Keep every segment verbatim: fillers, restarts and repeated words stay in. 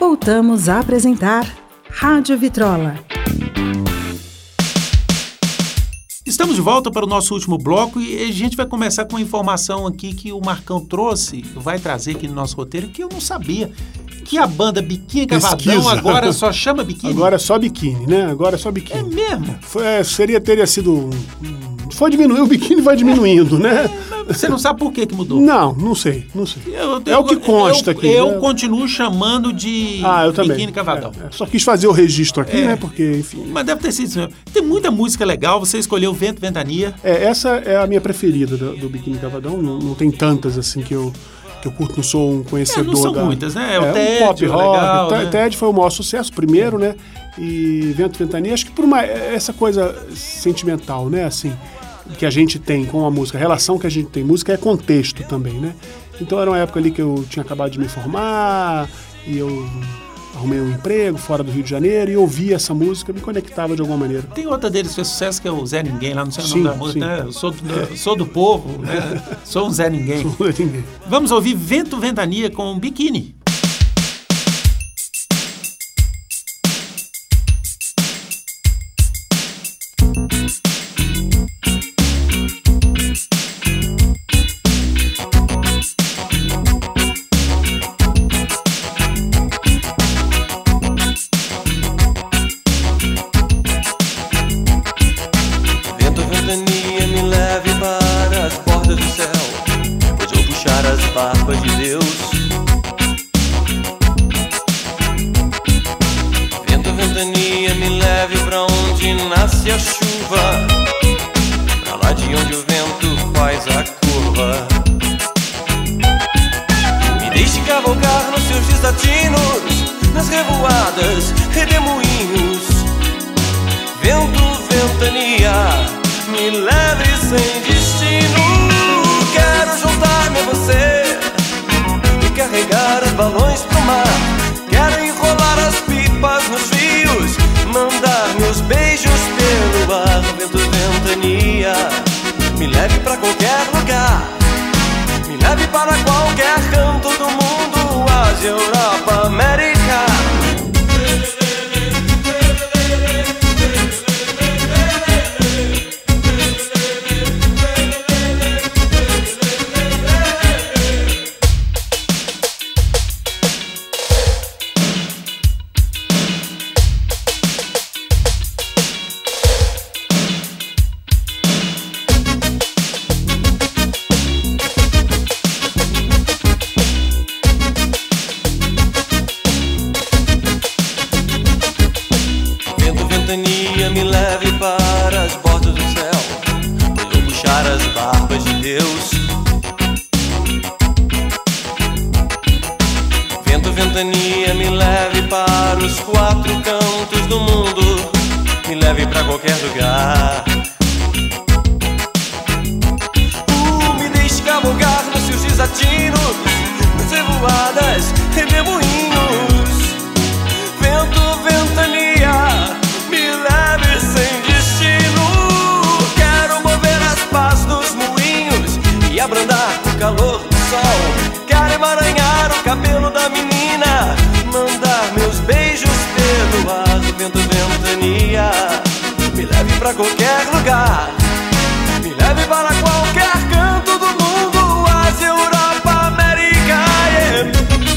Voltamos a apresentar Rádio Vitrola. Estamos de volta para o nosso último bloco e a gente vai começar com uma informação aqui que o Marcão trouxe, vai trazer aqui no nosso roteiro, que eu não sabia. Que a banda Biquíni Cavadão Pesquisa. agora só chama Biquíni? Agora é só biquíni, né? Agora é só biquíni. É mesmo? Foi, é, seria, teria sido... um- um- Foi diminuir, o biquíni vai diminuindo, né? Você não sabe por que que mudou? Não, não sei, não sei. Eu- É o que consta eu, aqui, Eu né? continuo chamando de Ah, eu também. Biquíni Cavadão. É, é. Só quis fazer o registro aqui, É. né? Porque, enfim... Mas deve ter sido isso mesmo. Tem muita música legal, você escolheu Vento Ventania. É, essa é a minha preferida do, do Biquíni Cavadão. Não, não tem tantas assim que eu, que eu curto, não sou um conhecedor. É, não são da, muitas, né? É o um Tédio, pop é rock. legal, T- né? Tédio foi o maior sucesso, primeiro, né? E Vento Ventania, acho que por uma, essa coisa sentimental, né? Assim, que a gente tem com a música, a relação que a gente tem. Música é contexto também, né? Então era uma época ali que eu tinha acabado de me formar e eu arrumei um emprego fora do Rio de Janeiro e ouvia essa música, me conectava de alguma maneira. Tem outra deles que fez sucesso que é o Zé Ninguém, lá não sei o Sim, nome da música, sim. né? Eu sou, do- sou do povo, né? Sou um Zé Ninguém. Ninguém. Vamos ouvir Vento Ventania com Biquíni. Vento, ventania, me leve para as bordas do céu, onde eu puxar as barbas de Deus. Vento, ventania, me leve pra onde nasce a chuva, pra lá de onde o vento faz a curva. Me deixe cavalgar nos seus desatinos, nas revoadas, redemoinhos. Vento, ventania, me leve sem destino. Quero juntar-me a você e carregar os balões pro mar. Quero enrolar as pipas nos rios, mandar meus beijos pelo ar. Vento, ventania, me leve pra qualquer lugar, me leve para qualquer canto do mundo, Ásia, Europa, América. Vento, ventania, me leve para as bordas do céu, onde eu puxar as barbas de Deus. Vento, ventania, me leve para os quatro cantos do mundo, me leve pra qualquer lugar. Uh, me deixe cavalgar nos seus desatinos, nas revoadas, redemoinhos. Vento, ventania, me leve sem destino. Quero mover as pás dos moinhos e abrandar o calor do sol. Quero emaranhar o cabelo da menina, mandar meus beijos pelo ar. Vento, ventania, me leve pra qualquer lugar, me leve para qualquer canto do mundo, Ásia, Europa, América. Yeah.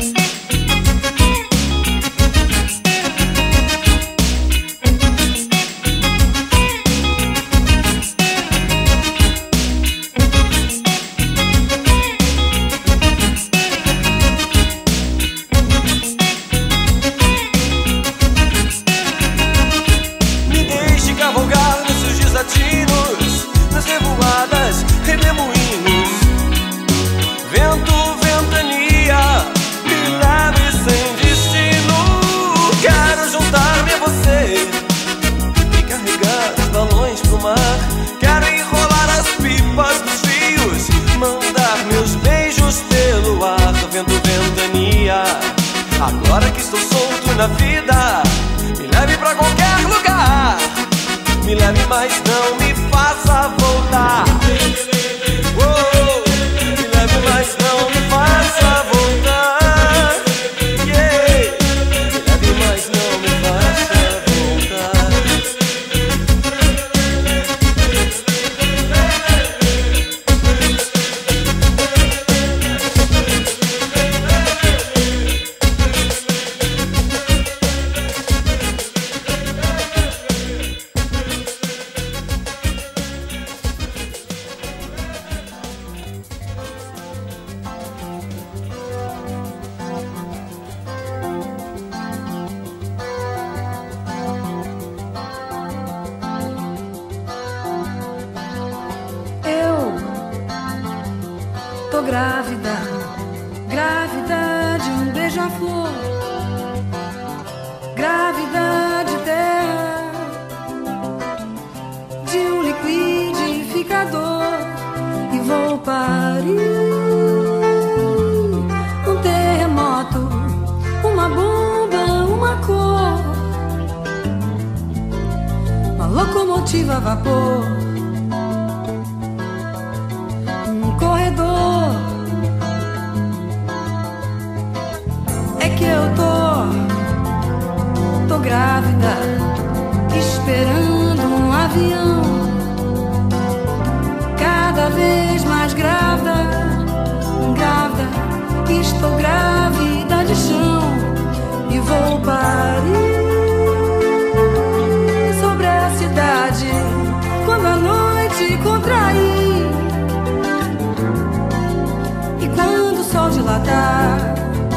Me deixe cavalgar nos seus desatinos, nas revoadas, redemoinhos. Vento, ventania, me leve sem destino. Quero juntar-me a você e carregar os balões pro mar. Quero enrolar as pipas dos rios, mandar meus beijos pelo ar. Vento, ventania, agora que estou solto na vida, me leve pra qualquer lugar, me leve, mas não me faça voltar. Oh, me leve, mas não me faça voltar. Yeah. grávida, grávida de um beija-flor, grávida de terra, de um liquidificador, e vou parir um terremoto, uma bomba, uma cor, uma locomotiva a vapor, um corredor. É que eu tô, tô grávida, esperando um avião, cada vez mais grávida, grávida, estou grávida de chão, e vou parir sobre a cidade quando a noite contrair, e quando o sol dilatar,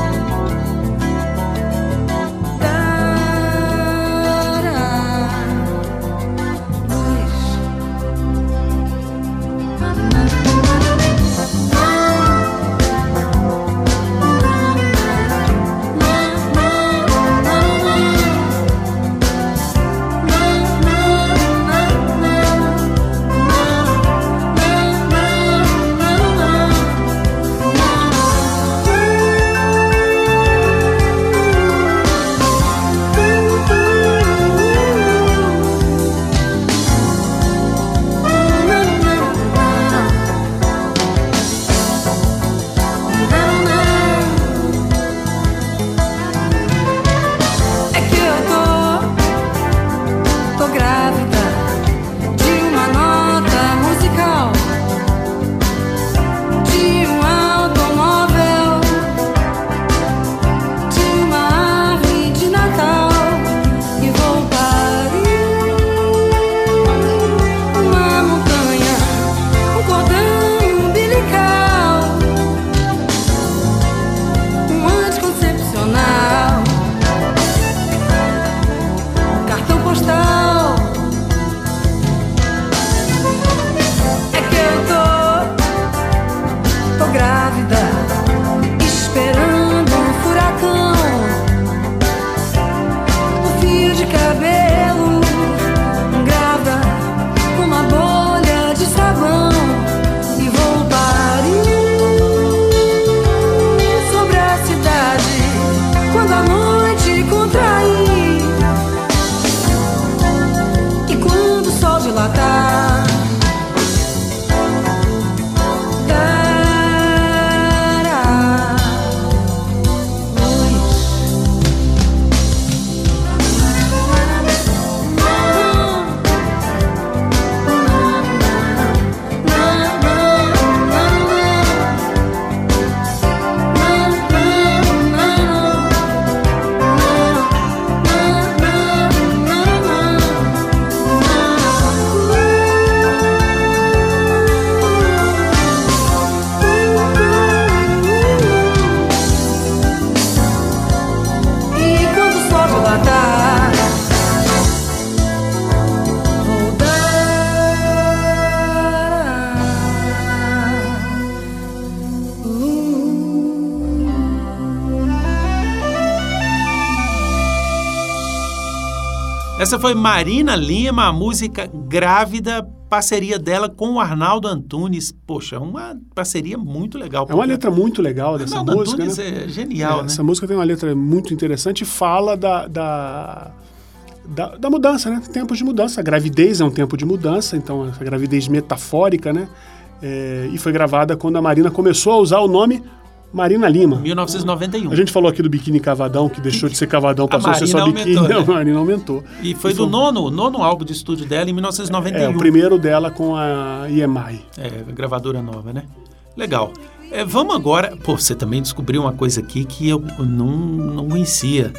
Essa foi Marina Lima, a música Grávida, parceria dela com o Arnaldo Antunes. Poxa, uma parceria muito legal. É uma letra muito legal dessa Arnaldo música. Antunes né? é genial, é, né? Essa música tem uma letra muito interessante e fala da, da, da, da mudança, né? Tempos de mudança. A gravidez é um tempo de mudança, então essa gravidez metafórica, né? É, e foi gravada quando a Marina começou a usar o nome Marina Lima. mil novecentos e noventa e um. A gente falou aqui do Biquíni Cavadão, que deixou de ser Cavadão, passou a ser só Biquíni. Aumentou, né? A Marina aumentou. E foi e do foi... nono, nono álbum de estúdio dela, em mil novecentos e noventa e um. É, o primeiro dela com a E M I. É, a gravadora nova, né? Legal. É, vamos agora... Pô, você também descobriu uma coisa aqui que eu não, não conhecia.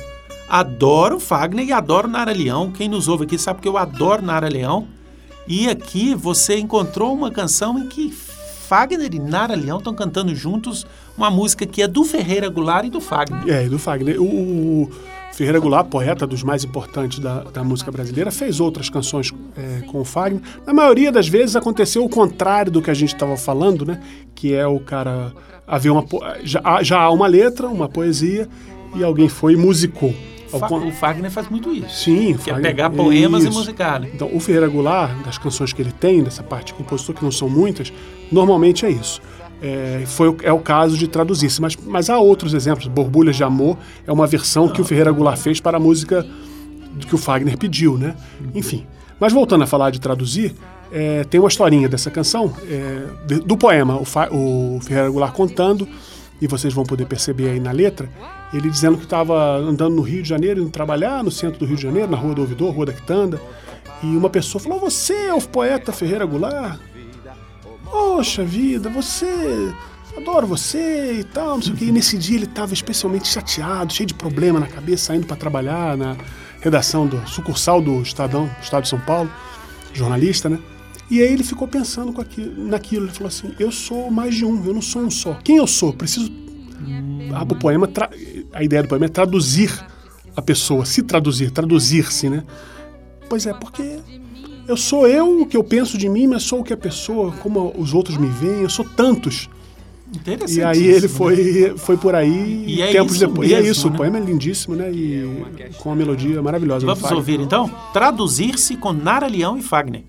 Adoro Fagner e adoro Nara Leão. Quem nos ouve aqui sabe que eu adoro Nara Leão. E aqui você encontrou uma canção em que Fagner e Nara Leão estão cantando juntos uma música que é do Ferreira Goulart e do Fagner. É, do Fagner. O, o Ferreira Goulart, poeta dos mais importantes da, da música brasileira, fez outras canções é, com o Fagner. Na maioria das vezes aconteceu o contrário do que a gente estava falando, né? Que é o cara... Haver uma, já, já há uma letra, uma poesia, e alguém foi e musicou. O Fagner faz muito isso. Sim, que Fagner, é pegar poemas isso. e musicar. Né? Então, o Ferreira Goulart, das canções que ele tem, dessa parte de compositor, que não são muitas, normalmente é isso. É, foi, é o caso de traduzir-se. Mas, mas há outros exemplos. Borbulhas de Amor é uma versão não. que o Ferreira Goulart fez para a música que o Fagner pediu, né? Uhum. Enfim. Mas voltando a falar de traduzir, é, tem uma historinha dessa canção, é, de, do poema, o, Fa, o Ferreira Goulart contando, e vocês vão poder perceber aí na letra, ele dizendo que estava andando no Rio de Janeiro, indo trabalhar no centro do Rio de Janeiro, na Rua do Ouvidor, Rua da Quitanda, e uma pessoa falou: você é o poeta Ferreira Goulart? Poxa vida, você... Adoro você e tal, não sei o quê. E nesse dia ele estava especialmente chateado, cheio de problema na cabeça, saindo para trabalhar na redação do sucursal do Estadão, Estado de São Paulo, jornalista, né? E aí ele ficou pensando com aquilo, naquilo. Ele falou assim: eu sou mais de um, eu não sou um só. Quem eu sou? Preciso... Ah, o poema, tra... a ideia do poema é traduzir a pessoa, se traduzir, traduzir-se, né? Pois é, porque eu sou eu, o que eu penso de mim, mas sou o que a pessoa, como os outros me veem, eu sou tantos. Interessante. E aí ele foi, foi por aí e é tempos depois. Mesmo, e é isso, né? O poema é lindíssimo, né? E com uma melodia maravilhosa. Vamos ouvir então? Traduzir-se com Nara Leão e Fagner.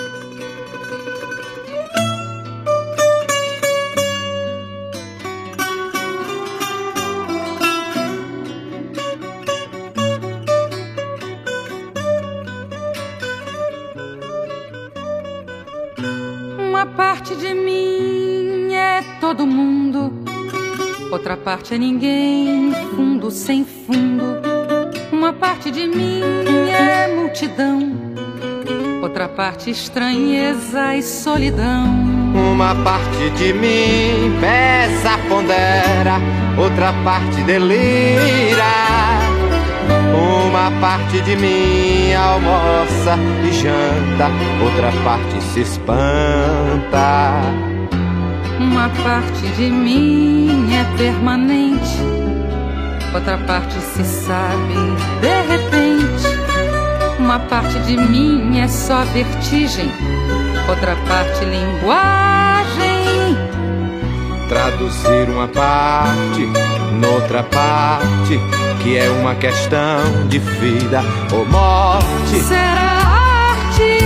Uma parte de mim é todo mundo, outra parte é ninguém, fundo sem fundo. Uma parte de mim é multidão, outra parte estranheza e solidão. Uma parte de mim pesa, pondera, outra parte delira. Uma parte de mim almoça e janta, outra parte se espanta. Uma parte de mim é permanente, outra parte se sabe de repente. Uma parte de mim é só vertigem, outra parte linguagem. Traduzir uma parte noutra parte, que é uma questão de vida ou morte. Será arte?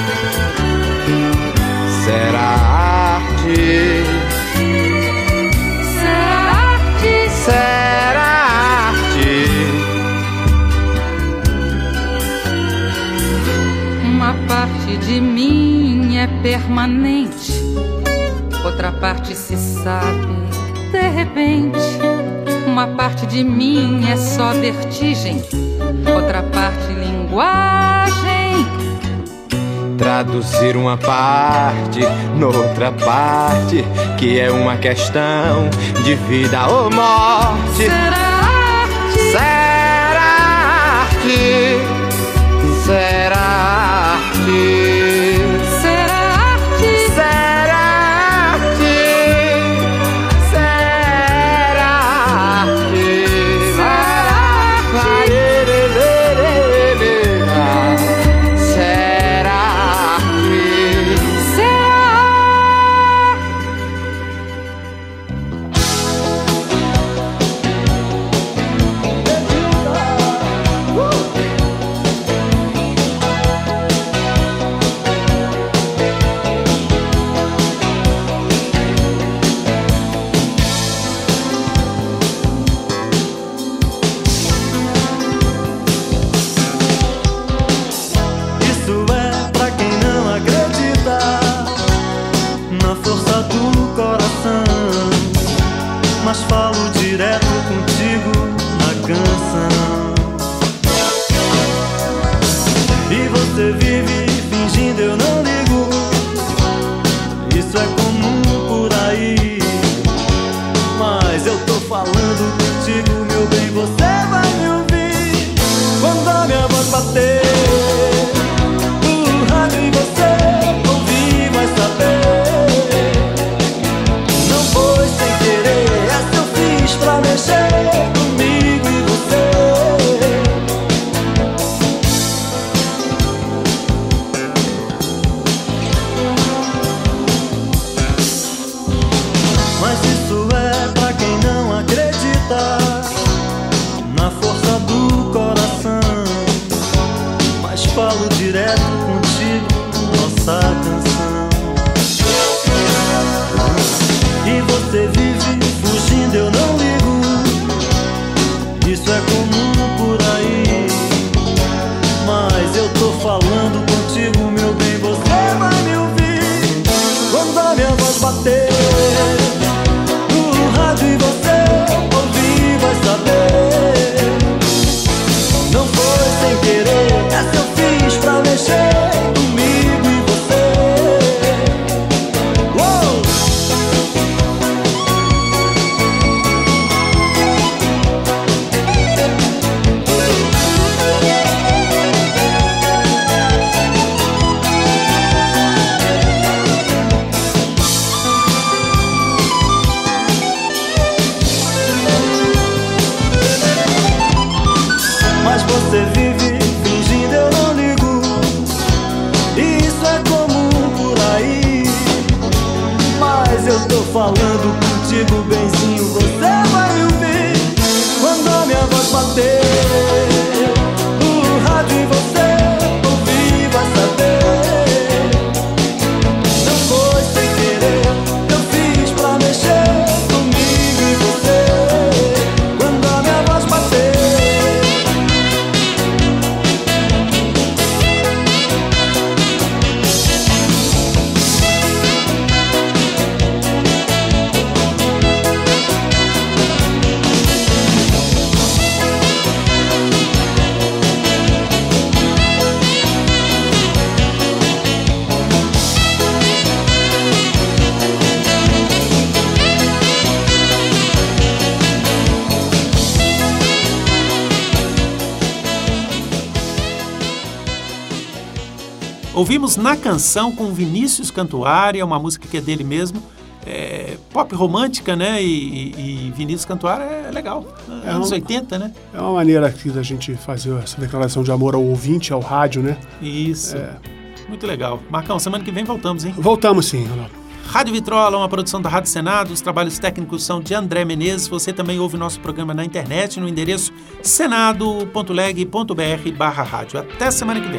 Será arte? Será arte? Será arte? Uma parte de mim é permanente, outra parte se sabe de repente. Uma parte de mim é só vertigem, outra parte linguagem. Traduzir uma parte noutra parte, que é uma questão de vida ou morte. Será arte? Será arte? Será arte? Pra mexer comigo e você direto contigo nossa canção. E você vive fugindo, eu não ligo. Isso é comum por aí. Mas eu tô falando contigo, meu bem, você vai me ouvir quando a minha voz bater no rádio e você ouvir, vai saber. Não foi sem querer, essa eu fiz pra mexer comigo e você. Uou! Mas você vive fingindo, eu não ligo. Isso é comum por aí. Mas eu tô falando contigo, benzinho, você vai me ouvir quando a minha voz bater no rádio e você ouvir, vai saber. Não foi sem querer, eu fiz pra mexer comigo e você quando a minha voz bater. Ouvimos Na Canção com Vinícius Cantuária, uma música que é dele mesmo, é pop romântica, né? E, e Vinícius Cantuária é legal, é anos um, oitenta, né? É uma maneira aqui da gente fazer essa declaração de amor ao ouvinte, ao rádio, né? Isso, é. Muito legal. Marcão, semana que vem voltamos, hein? Voltamos sim, Ronaldo. Rádio Vitrola, uma produção da Rádio Senado, os trabalhos técnicos são de André Menezes. Você também ouve o nosso programa na internet, no endereço senado ponto leg ponto br barra rádio. Até semana que vem.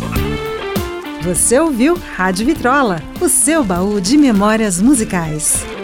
Você ouviu Rádio Vitrola, o seu baú de memórias musicais.